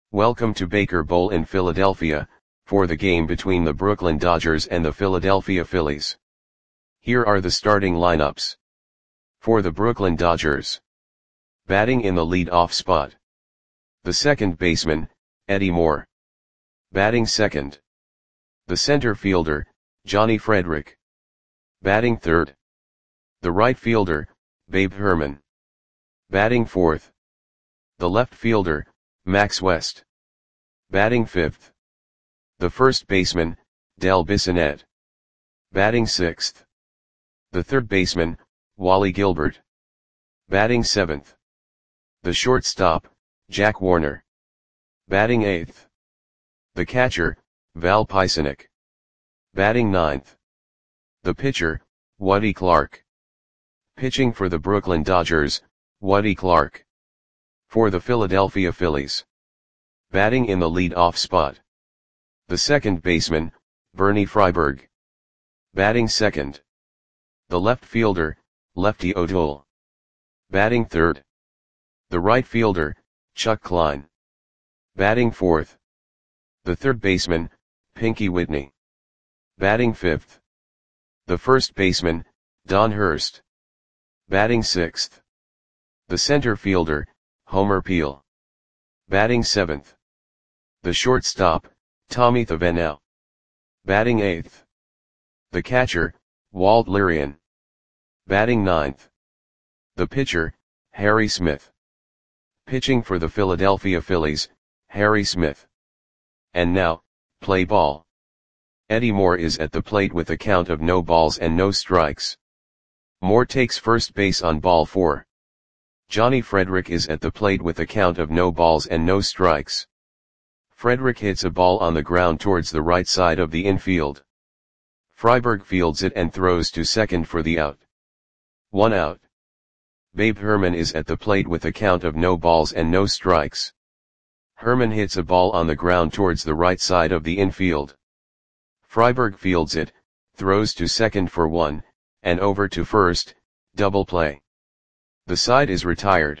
Welcome to Baker Bowl in Philadelphia, for the game between the Brooklyn Dodgers and the Philadelphia Phillies. Here are the starting lineups. For the Brooklyn Dodgers. Batting in the lead-off spot. The second baseman, Eddie Moore. Batting second. The center fielder, Johnny Frederick. Batting third. The right fielder, Babe Herman. Batting fourth. The left fielder, Max West. Batting fifth. The first baseman, Del Bissonette. Batting sixth. The third baseman, Wally Gilbert. Batting seventh. The shortstop, Jack Warner. Batting eighth. The catcher, Val Pisanic. Batting ninth. The pitcher, Woody Clark. Pitching for the Brooklyn Dodgers, Woody Clark. For the Philadelphia Phillies. Batting in the lead-off spot. The second baseman, Bernie Freiberg. Batting second. The left fielder, Lefty O'Toole. Batting third. The right fielder, Chuck Klein. Batting fourth. The third baseman, Pinky Whitney. Batting fifth. The first baseman, Don Hurst. Batting sixth. The center fielder, Homer Peel. Batting seventh. The shortstop, Tommy Thavenau. Batting eighth. The catcher, Walt Lirian. Batting ninth. The pitcher, Harry Smith. Pitching for the Philadelphia Phillies, Harry Smith. And now, play ball. Eddie Moore is at the plate with a count of no balls and no strikes. Moore takes first base on ball 4. Johnny Frederick is at the plate with a count of no balls and no strikes. Frederick hits a ball on the ground towards the right side of the infield. Freiberg fields it and throws to second for the out. 1 out. Babe Herman is at the plate with a count of no balls and no strikes. Herman hits a ball on the ground towards the right side of the infield. Freiberg fields it, throws to second for 1, and over to first, double play. The side is retired.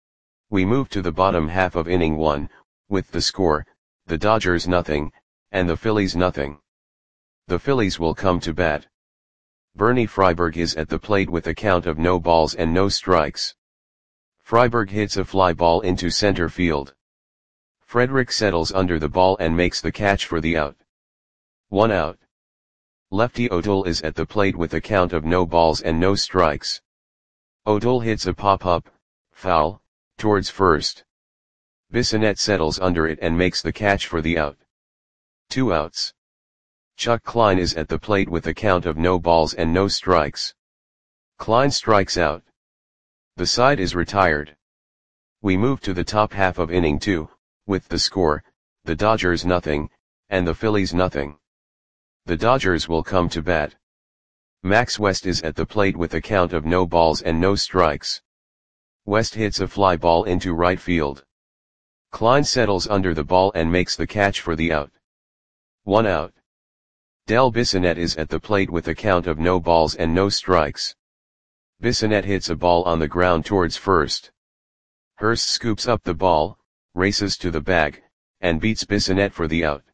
We move to the bottom half of inning 1, with the score, the Dodgers nothing, and the Phillies nothing. The Phillies will come to bat. Bernie Freiberg is at the plate with a count of no balls and no strikes. Freiberg hits a fly ball into center field. Frederick settles under the ball and makes the catch for the out. 1 out. Lefty O'Toole is at the plate with a count of no balls and no strikes. O'Toole hits a pop-up, foul, towards first. Bissonette settles under it and makes the catch for the out. 2 outs. Chuck Klein is at the plate with a count of no balls and no strikes. Klein strikes out. The side is retired. We move to the top half of inning 2, with the score, the Dodgers nothing, and the Phillies nothing. The Dodgers will come to bat. Max West is at the plate with a count of no balls and no strikes. West hits a fly ball into right field. Klein settles under the ball and makes the catch for the out. 1 out. Del Bissonette is at the plate with a count of no balls and no strikes. Bissonette hits a ball on the ground towards first. Hurst scoops up the ball, races to the bag, and beats Bissonette for the out.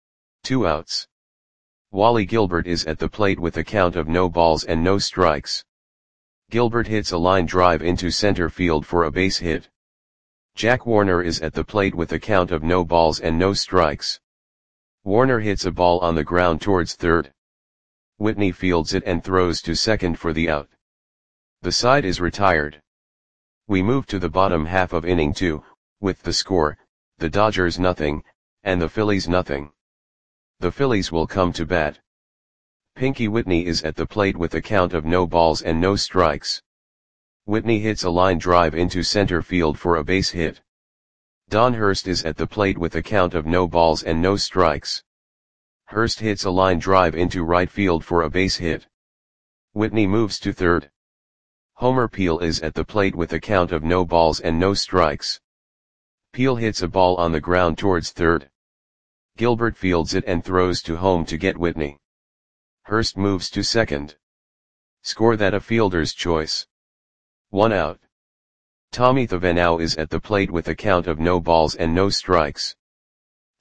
2 outs. Wally Gilbert is at the plate with a count of no balls and no strikes. Gilbert hits a line drive into center field for a base hit. Jack Warner is at the plate with a count of no balls and no strikes. Warner hits a ball on the ground towards third. Whitney fields it and throws to second for the out. The side is retired. We move to the bottom half of inning 2, with the score, the Dodgers nothing, and the Phillies nothing. The Phillies will come to bat. Pinky Whitney is at the plate with a count of no balls and no strikes. Whitney hits a line drive into center field for a base hit. Don Hurst is at the plate with a count of no balls and no strikes. Hurst hits a line drive into right field for a base hit. Whitney moves to third. Homer Peel is at the plate with a count of no balls and no strikes. Peel hits a ball on the ground towards third. Gilbert fields it and throws to home to get Whitney. Hurst moves to second. Score that a fielder's choice. 1 out. Tommy Thavenau is at the plate with a count of no balls and no strikes.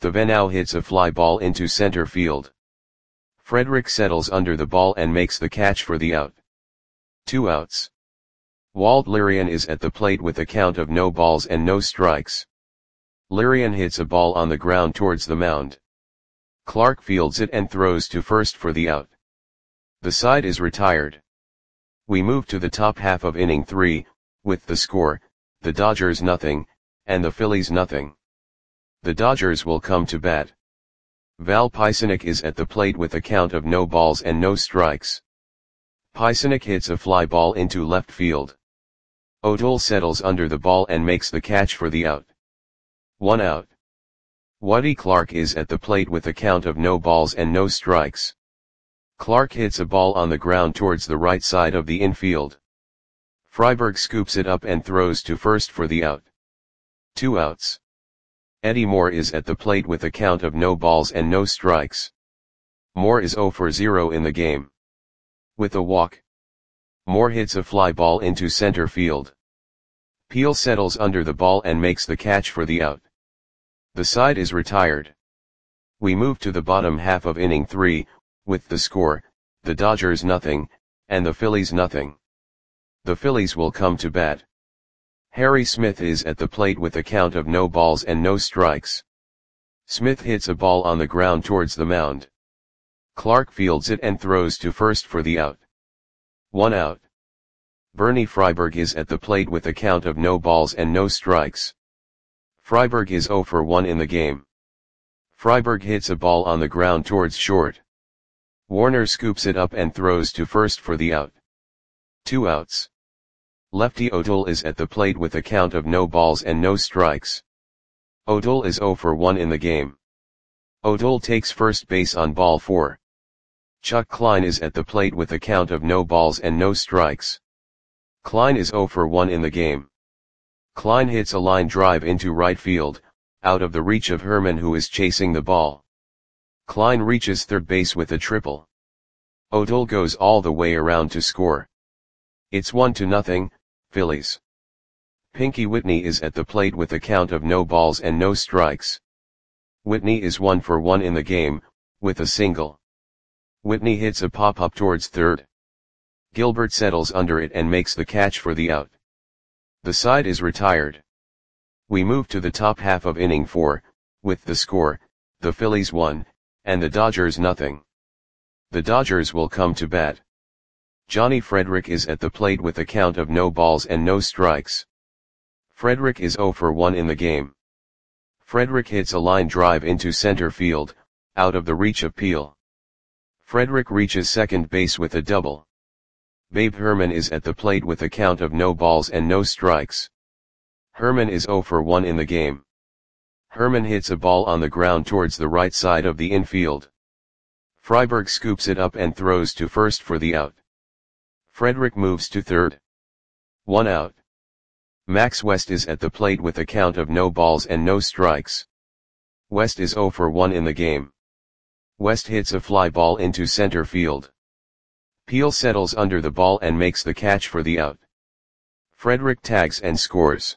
Thevenot hits a fly ball into center field. Frederick settles under the ball and makes the catch for the out. 2 outs. Walt Lirian is at the plate with a count of no balls and no strikes. Lirian hits a ball on the ground towards the mound. Clark fields it and throws to first for the out. The side is retired. We move to the top half of inning 3, with the score, the Dodgers nothing, and the Phillies nothing. The Dodgers will come to bat. Val Pisanic is at the plate with a count of no balls and no strikes. Pisanic hits a fly ball into left field. O'Toole settles under the ball and makes the catch for the out. 1 out. Woody Clark is at the plate with a count of no balls and no strikes. Clark hits a ball on the ground towards the right side of the infield. Freiberg scoops it up and throws to first for the out. 2 outs. Eddie Moore is at the plate with a count of no balls and no strikes. Moore is 0 for 0 in the game. With a walk, Moore hits a fly ball into center field. Peel settles under the ball and makes the catch for the out. The side is retired. We move to the bottom half of inning 3, with the score, the Dodgers nothing, and the Phillies nothing. The Phillies will come to bat. Harry Smith is at the plate with a count of no balls and no strikes. Smith hits a ball on the ground towards the mound. Clark fields it and throws to first for the out. 1 out. Bernie Freiberg is at the plate with a count of no balls and no strikes. Freiberg is 0 for 1 in the game. Freiberg hits a ball on the ground towards short. Warner scoops it up and throws to first for the out. 2 outs. Lefty O'Toole is at the plate with a count of no balls and no strikes. O'Toole is 0 for 1 in the game. O'Toole takes first base on ball 4. Chuck Klein is at the plate with a count of no balls and no strikes. Klein is 0 for 1 in the game. Klein hits a line drive into right field, out of the reach of Herman who is chasing the ball. Klein reaches third base with a triple. O'Toole goes all the way around to score. It's 1-0, Phillies. Pinky Whitney is at the plate with a count of no balls and no strikes. Whitney is 1 for 1 in the game, with a single. Whitney hits a pop-up towards third. Gilbert settles under it and makes the catch for the out. The side is retired. We move to the top half of inning 4, with the score, the Phillies 1, and the Dodgers nothing. The Dodgers will come to bat. Johnny Frederick is at the plate with a count of no balls and no strikes. Frederick is 0 for 1 in the game. Frederick hits a line drive into center field, out of the reach of Peel. Frederick reaches second base with a double. Babe Herman is at the plate with a count of no balls and no strikes. Herman is 0 for 1 in the game. Herman hits a ball on the ground towards the right side of the infield. Freiberg scoops it up and throws to first for the out. Frederick moves to third. 1 out. Max West is at the plate with a count of no balls and no strikes. West is 0 for 1 in the game. West hits a fly ball into center field. Peel settles under the ball and makes the catch for the out. Frederick tags and scores.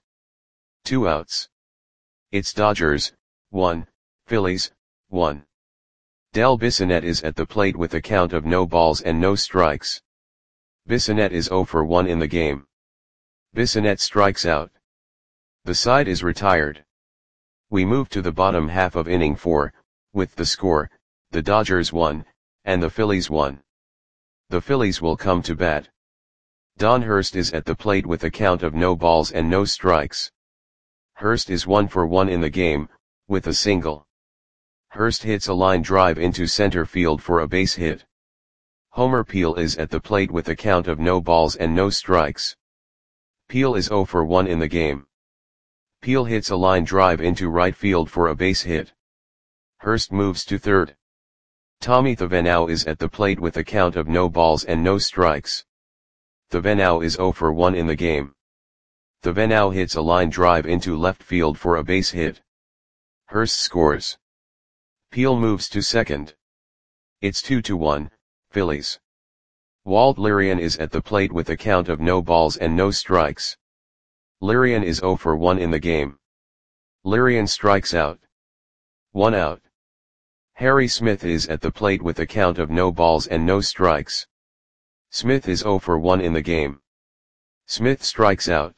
2 outs. It's Dodgers, 1, Phillies, 1. Del Bissonette is at the plate with a count of no balls and no strikes. Bissonette is 0 for 1 in the game. Bissonette strikes out. The side is retired. We move to the bottom half of inning 4, with the score, the Dodgers 1, and the Phillies 1. The Phillies will come to bat. Don Hurst is at the plate with a count of no balls and no strikes. Hurst is 1 for 1 in the game, with a single. Hurst hits a line drive into center field for a base hit. Homer Peel is at the plate with a count of no balls and no strikes. Peel is 0 for 1 in the game. Peel hits a line drive into right field for a base hit. Hurst moves to third. Tommy Thevenot is at the plate with a count of no balls and no strikes. Thevenot is 0 for 1 in the game. Thevenot hits a line drive into left field for a base hit. Hurst scores. Peel moves to second. It's 2-1, Phillies. Walt Lirian is at the plate with a count of no balls and no strikes. Lirian is 0 for 1 in the game. Lirian strikes out. 1 out. Harry Smith is at the plate with a count of no balls and no strikes. Smith is 0 for 1 in the game. Smith strikes out.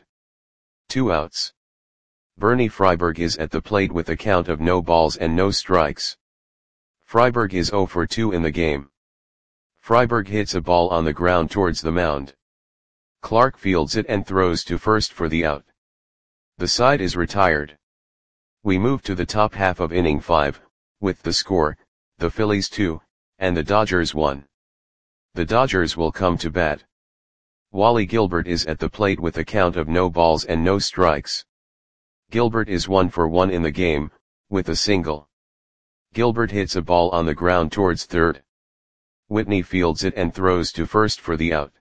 2 outs. Bernie Freiberg is at the plate with a count of no balls and no strikes. Freiberg is 0 for 2 in the game. Freiberg hits a ball on the ground towards the mound. Clark fields it and throws to first for the out. The side is retired. We move to the top half of inning 5, with the score, the Phillies 2, and the Dodgers 1. The Dodgers will come to bat. Wally Gilbert is at the plate with a count of no balls and no strikes. Gilbert is 1 for 1 in the game, with a single. Gilbert hits a ball on the ground towards third. Whitney fields it and throws to first for the out.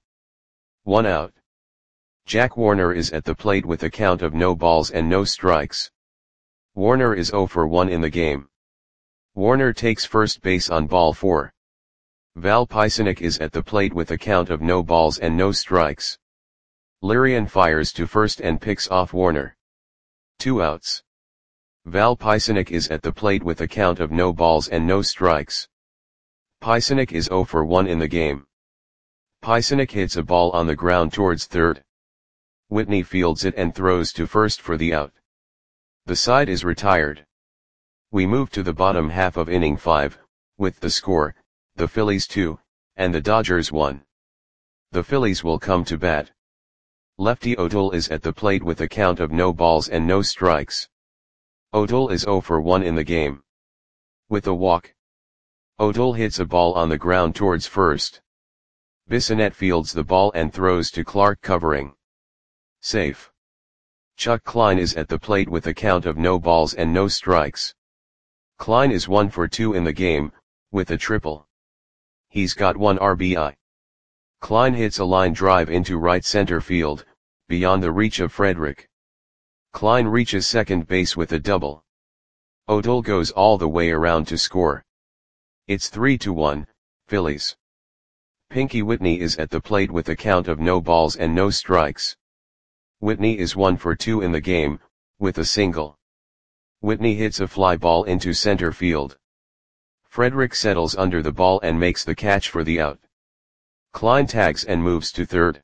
1 out. Jack Warner is at the plate with a count of no balls and no strikes. Warner is 0 for 1 in the game. Warner takes first base on ball 4. Val Pisanic is at the plate with a count of no balls and no strikes. Lirian fires to first and picks off Warner. 2 outs. Val Pisanic is at the plate with a count of no balls and no strikes. Pisanic is 0 for 1 in the game. Pisanic hits a ball on the ground towards third. Whitney fields it and throws to first for the out. The side is retired. We move to the bottom half of inning 5, with the score, the Phillies 2, and the Dodgers 1. The Phillies will come to bat. Lefty O'Toole is at the plate with a count of no balls and no strikes. O'Toole is 0 for 1 in the game. With a walk. O'Toole hits a ball on the ground towards first. Bissonette fields the ball and throws to Clark covering. Safe. Chuck Klein is at the plate with a count of no balls and no strikes. Klein is 1 for 2 in the game, with a triple. He's got 1 RBI. Klein hits a line drive into right center field, beyond the reach of Frederick. Klein reaches second base with a double. O'Toole goes all the way around to score. It's 3-1, Phillies. Pinky Whitney is at the plate with a count of no balls and no strikes. Whitney is 1 for 2 in the game, with a single. Whitney hits a fly ball into center field. Frederick settles under the ball and makes the catch for the out. Klein tags and moves to third.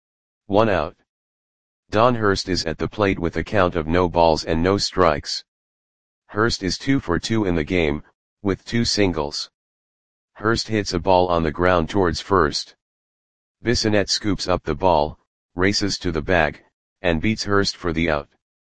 1 out. Don Hurst is at the plate with a count of no balls and no strikes. Hurst is 2 for 2 in the game, with 2 singles. Hurst hits a ball on the ground towards first. Bissonette scoops up the ball, races to the bag, and beats Hurst for the out.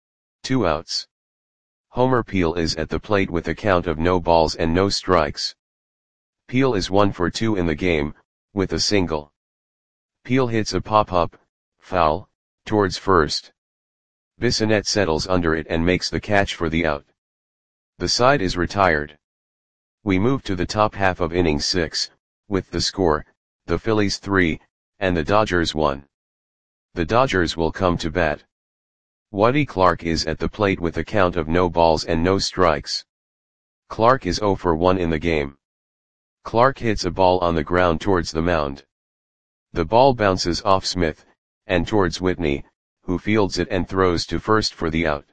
2 outs. Homer Peel is at the plate with a count of no balls and no strikes. Peel is 1 for 2 in the game, with a single. Peel hits a pop-up, foul, towards first. Bissonette settles under it and makes the catch for the out. The side is retired. We move to the top half of inning 6, with the score, the Phillies 3, and the Dodgers 1. The Dodgers will come to bat. Waddy Clark is at the plate with a count of no balls and no strikes. Clark is 0 for 1 in the game. Clark hits a ball on the ground towards the mound. The ball bounces off Smith, and towards Whitney, who fields it and throws to first for the out.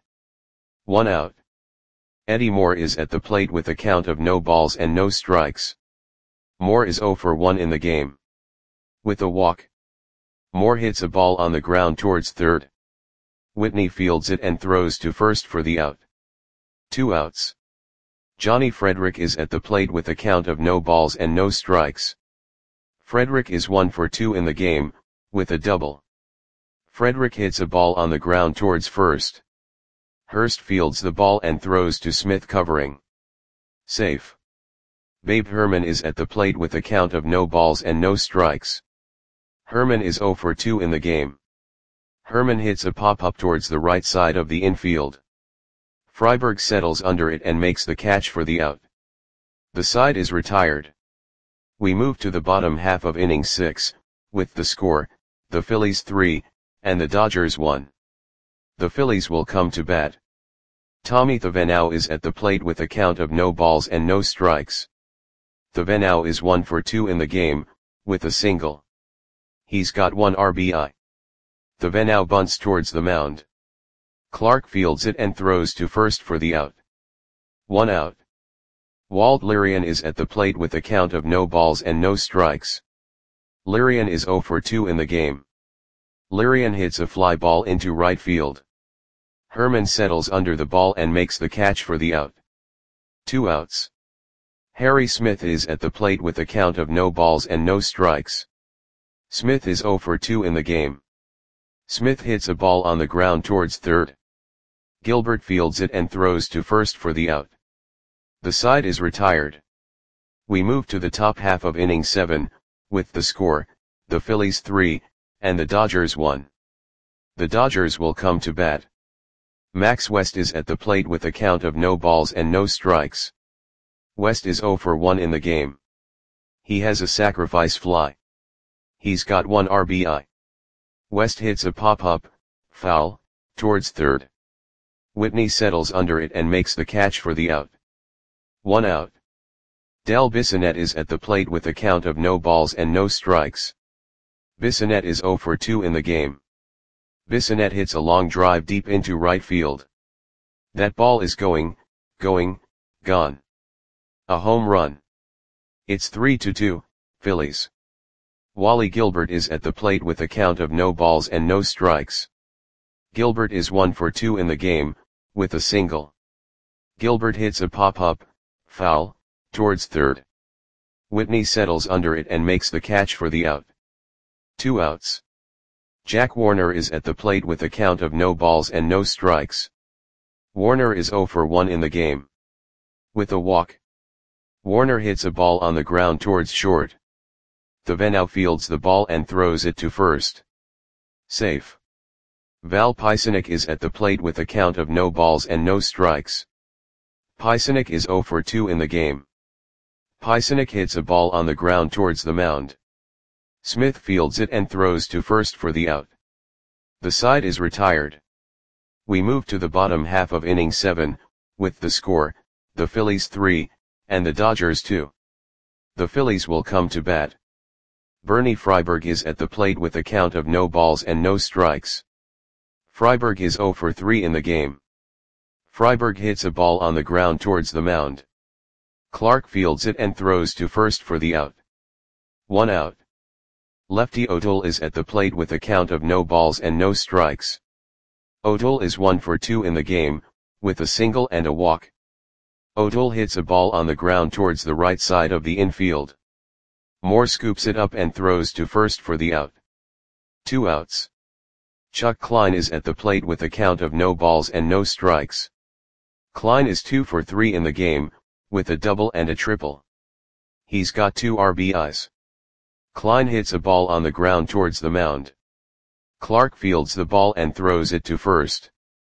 1 out. Eddie Moore is at the plate with a count of no balls and no strikes. Moore is 0 for 1 in the game. With a walk. Moore hits a ball on the ground towards third. Whitney fields it and throws to first for the out. 2 outs. Johnny Frederick is at the plate with a count of no balls and no strikes. Frederick is 1 for 2 in the game, with a double. Frederick hits a ball on the ground towards first. Hurst fields the ball and throws to Smith covering. Safe. Babe Herman is at the plate with a count of no balls and no strikes. Herman is 0 for 2 in the game. Herman hits a pop-up towards the right side of the infield. Freiberg settles under it and makes the catch for the out. The side is retired. We move to the bottom half of inning 6, with the score, the Phillies 3, and the Dodgers 1. The Phillies will come to bat. Tommy Thavenau is at the plate with a count of no balls and no strikes. Thavenau is 1 for 2 in the game, with a single. He's got 1 RBI. Thavenau bunts towards the mound. Clark fields it and throws to first for the out. 1 out. Walt Lirian is at the plate with a count of no balls and no strikes. Lirian is 0 for 2 in the game. Lirian hits a fly ball into right field. Herman settles under the ball and makes the catch for the out. 2 outs. Harry Smith is at the plate with a count of no balls and no strikes. Smith is 0 for 2 in the game. Smith hits a ball on the ground towards third. Gilbert fields it and throws to first for the out. The side is retired. We move to the top half of inning 7, with the score, the Phillies 3, and the Dodgers 1. The Dodgers will come to bat. Max West is at the plate with a count of no balls and no strikes. West is 0 for 1 in the game. He has a sacrifice fly. He's got 1 RBI. West hits a pop-up, foul, towards third. Whitney settles under it and makes the catch for the out. 1 out. Del Bissonette is at the plate with a count of no balls and no strikes. Bissonette is 0 for 2 in the game. Bissonette hits a long drive deep into right field. That ball is gone. A home run. It's 3-2, Phillies. Wally Gilbert is at the plate with a count of no balls and no strikes. Gilbert is 1 for 2 in the game, with a single. Gilbert hits a pop-up, foul, towards third. Whitney settles under it and makes the catch for the out. 2 outs. Jack Warner is at the plate with a count of no balls and no strikes. Warner is 0 for 1 in the game. With a walk. Warner hits a ball on the ground towards short. Thaveneau fields the ball and throws it to first. Safe. Val Pisanic is at the plate with a count of no balls and no strikes. Pisanic is 0 for 2 in the game. Pisanic hits a ball on the ground towards the mound. Smith fields it and throws to first for the out. The side is retired. We move to the bottom half of inning 7, with the score, the Phillies 3, and the Dodgers 2. The Phillies will come to bat. Bernie Freiberg is at the plate with a count of no balls and no strikes. Freiberg is 0 for 3 in the game. Freiberg hits a ball on the ground towards the mound. Clark fields it and throws to first for the out. 1 out. Lefty O'Toole is at the plate with a count of no balls and no strikes. O'Toole is 1 for 2 in the game, with a single and a walk. O'Toole hits a ball on the ground towards the right side of the infield. Moore scoops it up and throws to first for the out. 2 outs. Chuck Klein is at the plate with a count of no balls and no strikes. Klein is 2 for 3 in the game, with a double and a triple. He's got 2 RBIs. Klein hits a ball on the ground towards the mound. Clark fields the ball and throws it to first.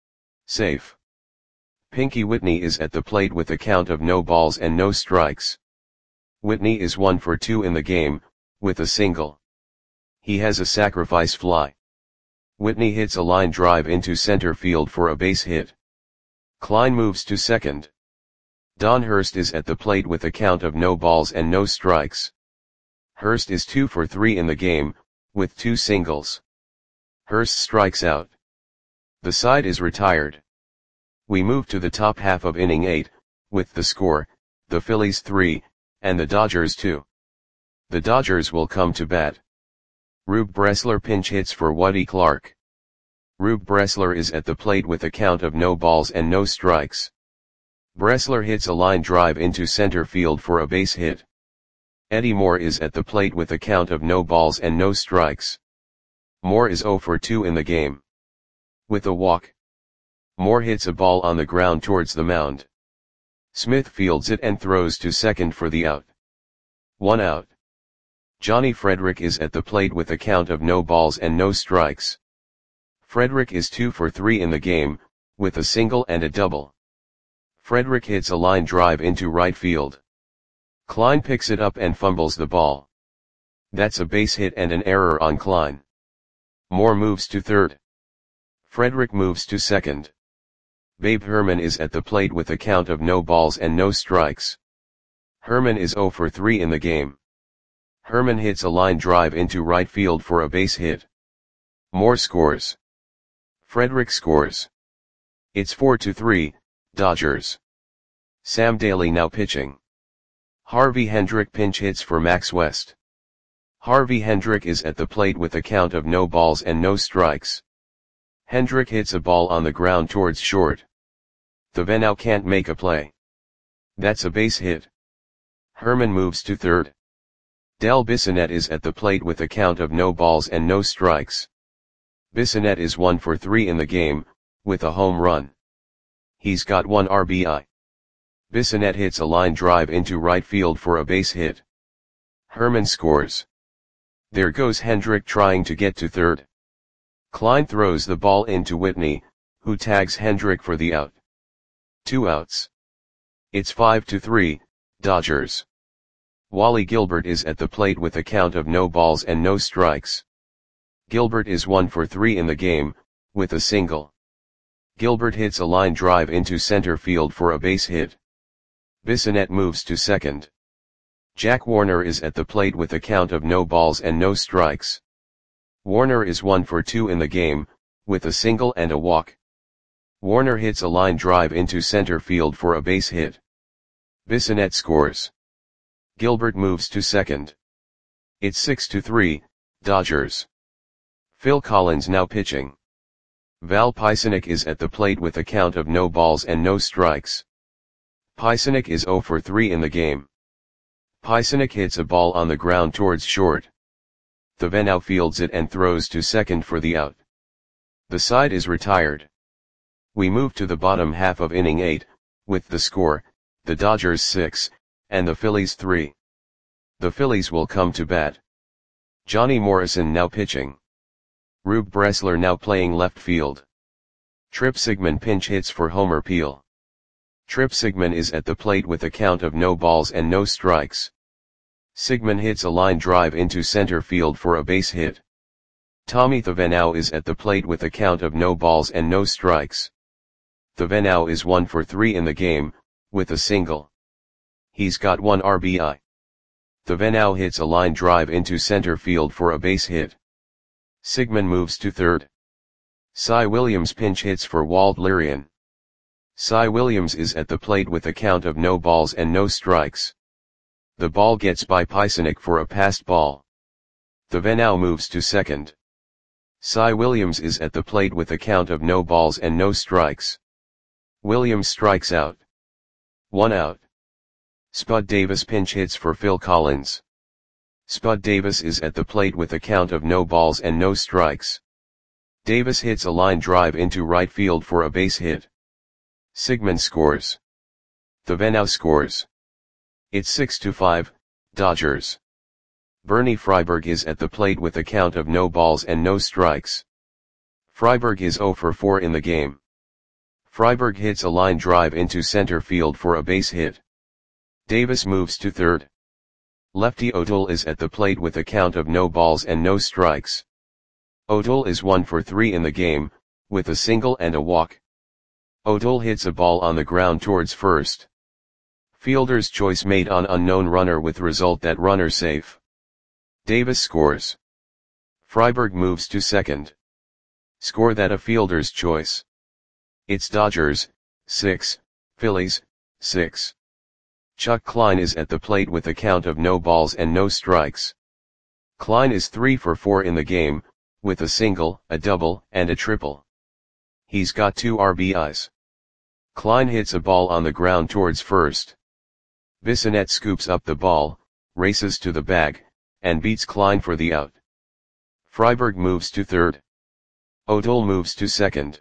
Safe. Pinky Whitney is at the plate with a count of no balls and no strikes. Whitney is 1 for 2 in the game, with a single. He has a sacrifice fly. Whitney hits a line drive into center field for a base hit. Klein moves to second. Don Hurst is at the plate with a count of no balls and no strikes. Hurst is 2 for 3 in the game, with 2 singles. Hurst strikes out. The side is retired. We move to the top half of inning 8, with the score, the Phillies 3, and the Dodgers 2. The Dodgers will come to bat. Rube Bressler pinch hits for Woody Clark. Rube Bressler is at the plate with a count of no balls and no strikes. Bressler hits a line drive into center field for a base hit. Eddie Moore is at the plate with a count of no balls and no strikes. Moore is 0 for 2 in the game. With a walk. Moore hits a ball on the ground towards the mound. Smith fields it and throws to second for the out. 1 out. Johnny Frederick is at the plate with a count of no balls and no strikes. Frederick is 2 for 3 in the game, with a single and a double. Frederick hits a line drive into right field. Klein picks it up and fumbles the ball. That's a base hit and an error on Klein. Moore moves to third. Frederick moves to second. Babe Herman is at the plate with a count of no balls and no strikes. Herman is 0 for 3 in the game. Herman hits a line drive into right field for a base hit. Moore scores. Frederick scores. It's 4-3, Dodgers. Sam Daly now pitching. Harvey Hendrick pinch hits for Max West. Harvey Hendrick is at the plate with a count of no balls and no strikes. Hendrick hits a ball on the ground towards short. The Venao can't make a play. That's a base hit. Herman moves to third. Del Bissonette is at the plate with a count of no balls and no strikes. Bissonette is 1 for 3 in the game, with a home run. He's got 1 RBI. Bissonette hits a line drive into right field for a base hit. Herman scores. There goes Hendrick trying to get to third. Klein throws the ball into Whitney, who tags Hendrick for the out. 2 outs. It's 5-3, Dodgers. Wally Gilbert is at the plate with a count of no balls and no strikes. Gilbert is 1 for 3 in the game, with a single. Gilbert hits a line drive into center field for a base hit. Bissonette moves to second. Jack Warner is at the plate with a count of no balls and no strikes. Warner is 1 for 2 in the game, with a single and a walk. Warner hits a line drive into center field for a base hit. Bissonette scores. Gilbert moves to second. It's 6-3, Dodgers. Phil Collins now pitching. Val Pisanic is at the plate with a count of no balls and no strikes. Pisanic is 0 for 3 in the game. Pisanic hits a ball on the ground towards short. The Venao fields it and throws to second for the out. The side is retired. We move to the bottom half of inning 8, with the score, the Dodgers 6, and the Phillies 3. The Phillies will come to bat. Johnny Morrison now pitching. Rube Bressler now playing left field. Trip Sigman pinch hits for Homer Peel. Trip Sigman is at the plate with a count of no balls and no strikes. Sigman hits a line drive into center field for a base hit. Tommy the Venao is at the plate with a count of no balls and no strikes. The Venao is 1 for 3 in the game, with a single. He's got 1 RBI. The Venao hits a line drive into center field for a base hit. Sigman moves to third. Cy Williams pinch hits for Walt Lirian. Cy Williams is at the plate with a count of no balls and no strikes. The ball gets by Pisanic for a passed ball. The Venao moves to second. Cy Williams is at the plate with a count of no balls and no strikes. Williams strikes out. 1 out. Spud Davis pinch hits for Phil Collins. Spud Davis is at the plate with a count of no balls and no strikes. Davis hits a line drive into right field for a base hit. Sigman scores. The Venao scores. It's 6-5, Dodgers. Bernie Freiberg is at the plate with a count of no balls and no strikes. Freiberg is 0 for 4 in the game. Freiberg hits a line drive into center field for a base hit. Davis moves to third. Lefty O'Toole is at the plate with a count of no balls and no strikes. O'Toole is 1 for 3 in the game, with a single and a walk. O'Toole hits a ball on the ground towards first. Fielder's choice made on unknown runner with result that runner safe. Davis scores. Freiberg moves to second. Score that a fielder's choice. It's Dodgers, 6, Phillies, 6. Chuck Klein is at the plate with a count of no balls and no strikes. Klein is 3 for 4 in the game, with a single, a double, and a triple. He's got 2 RBIs. Klein hits a ball on the ground towards first. Bissonette scoops up the ball, races to the bag, and beats Klein for the out. Freiberg moves to third. O'Toole moves to second.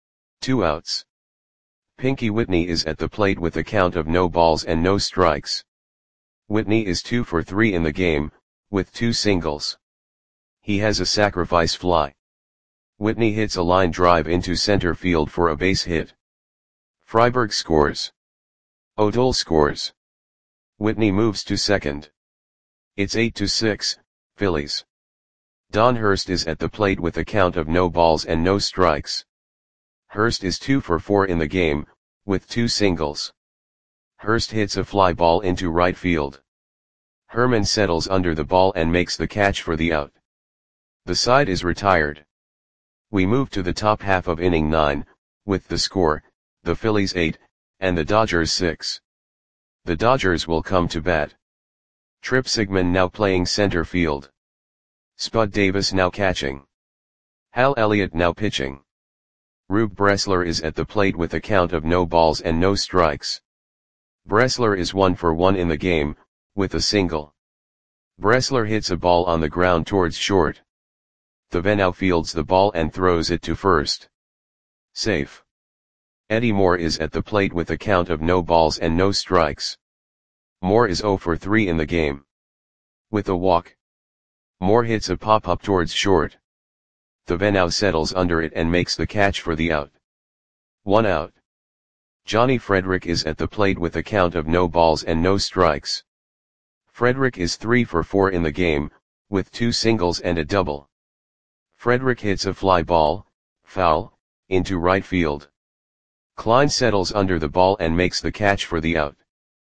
2 outs. Pinky Whitney is at the plate with a count of no balls and no strikes. Whitney is 2 for 3 in the game, with 2 singles. He has a sacrifice fly. Whitney hits a line drive into center field for a base hit. Freiberg scores. O'Toole scores. Whitney moves to second. It's 8-6, Phillies. Don Hurst is at the plate with a count of no balls and no strikes. Hurst is 2 for 4 in the game, with 2 singles. Hurst hits a fly ball into right field. Herman settles under the ball and makes the catch for the out. The side is retired. We move to the top half of inning 9, with the score, the Phillies 8, and the Dodgers 6. The Dodgers will come to bat. Tripp Sigmund now playing center field. Spud Davis now catching. Hal Elliott now pitching. Rube Bressler is at the plate with a count of no balls and no strikes. Bressler is 1 for 1 in the game, with a single. Bressler hits a ball on the ground towards short. Thaveneau fields the ball and throws it to first. Safe. Eddie Moore is at the plate with a count of no balls and no strikes. Moore is 0 for 3 in the game. With a walk. Moore hits a pop-up towards short. Thaveneau settles under it and makes the catch for the out. 1 out. Johnny Frederick is at the plate with a count of no balls and no strikes. Frederick is 3 for 4 in the game, with 2 singles and a double. Frederick hits a fly ball, foul, into right field. Klein settles under the ball and makes the catch for the out.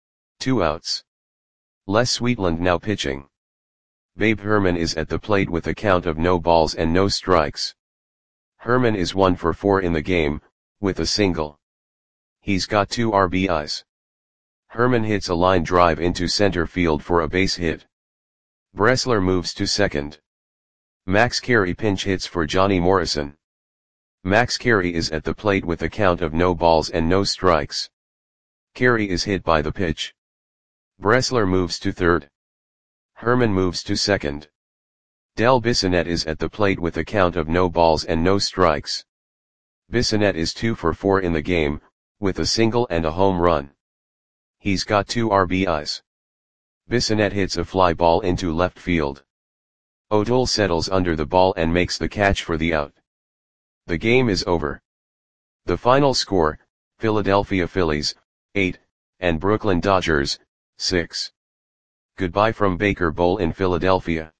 2 outs. Les Sweetland now pitching. Babe Herman is at the plate with a count of no balls and no strikes. Herman is 1 for 4 in the game, with a single. He's got 2 RBIs. Herman hits a line drive into center field for a base hit. Bressler moves to second. Max Carey pinch hits for Johnny Morrison. Max Carey is at the plate with a count of no balls and no strikes. Carey is hit by the pitch. Bressler moves to third. Herman moves to second. Del Bissonette is at the plate with a count of no balls and no strikes. Bissonette is 2 for 4 in the game, with a single and a home run. He's got 2 RBIs. Bissonette hits a fly ball into left field. O'Toole settles under the ball and makes the catch for the out. The game is over. The final score, Philadelphia Phillies, 8, and Brooklyn Dodgers, 6. Goodbye from Baker Bowl in Philadelphia.